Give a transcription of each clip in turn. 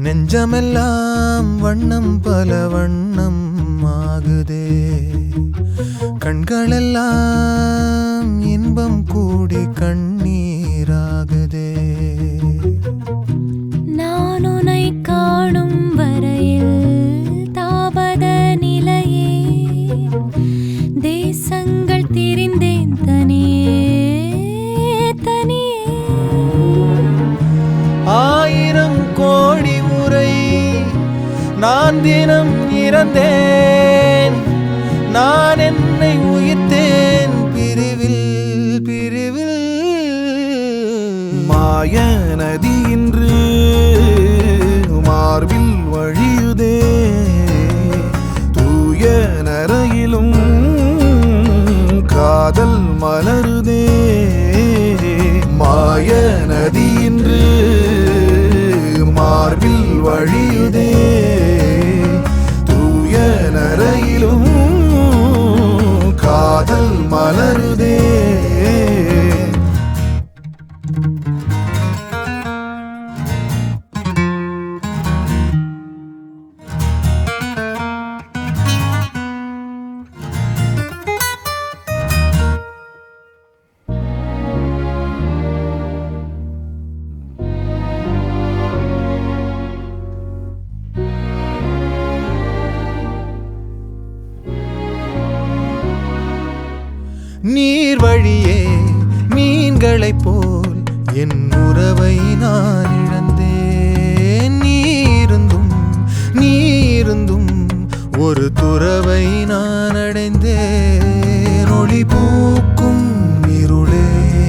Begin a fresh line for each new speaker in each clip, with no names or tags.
நெஞ்சமெல்லாம் வண்ணம் பல வண்ணம் ஆகுதே, கண்களெல்லாம் இன்பம் கூடி கண்ணீராகுதே.
நான் உன்னை காணும் வரையில் தாபத நிலையே, தேசங்கள் திரிந்தேன் தனியே தனியே.
1000 கோடி முறை நான் தினம் இறந்தேன், நான் என்னை உயிர்த்தேன் பிரிவில் பிரிவில்.
மாய நதி இன்று மார்பில் வழியுதே, தூய நரையிலும் காதல் மலருதே. மாய நதி இன்று மார்பில் வழியுதே, தூய நரையிலும் காதல் மலருதே.
நீர் வழியே மீன்களைப் போல் என் உறவை நான் இழந்தேன். நீருந்தும் ஒரு துறவை நான் அடைந்தேன். ஒளி பூக்கும் இருளே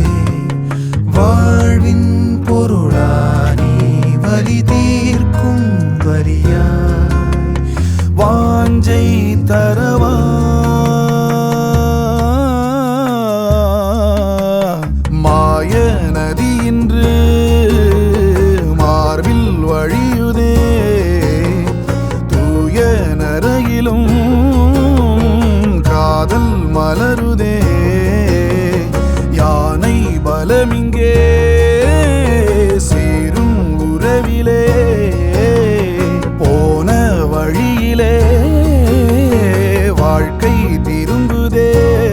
வாழ்வின் பொருளா, நீ வலி தீர்க்கும் வரியாய்
வாஞ்சை தரவா. மாய நதி இன்று மார்பில் வழியுதே, தூய நரையிலும் காதல் மலருதே. யானை பலமிங்கே சேரும் உறவிலே, போன வழியிலே வாழ்க்கை திரும்புதே.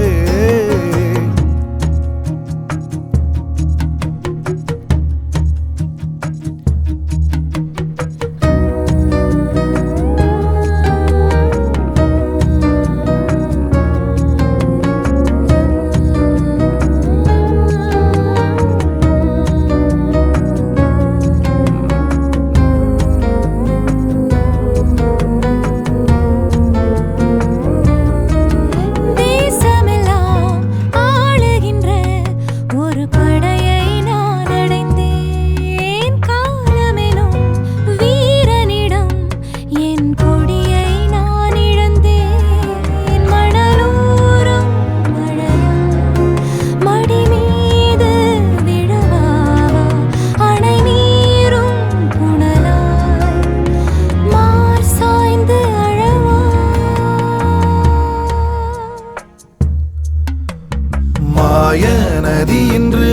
மாய நதி இன்று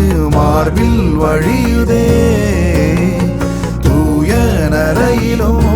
மார்பில் வழியுதே, தூய நரையிலும்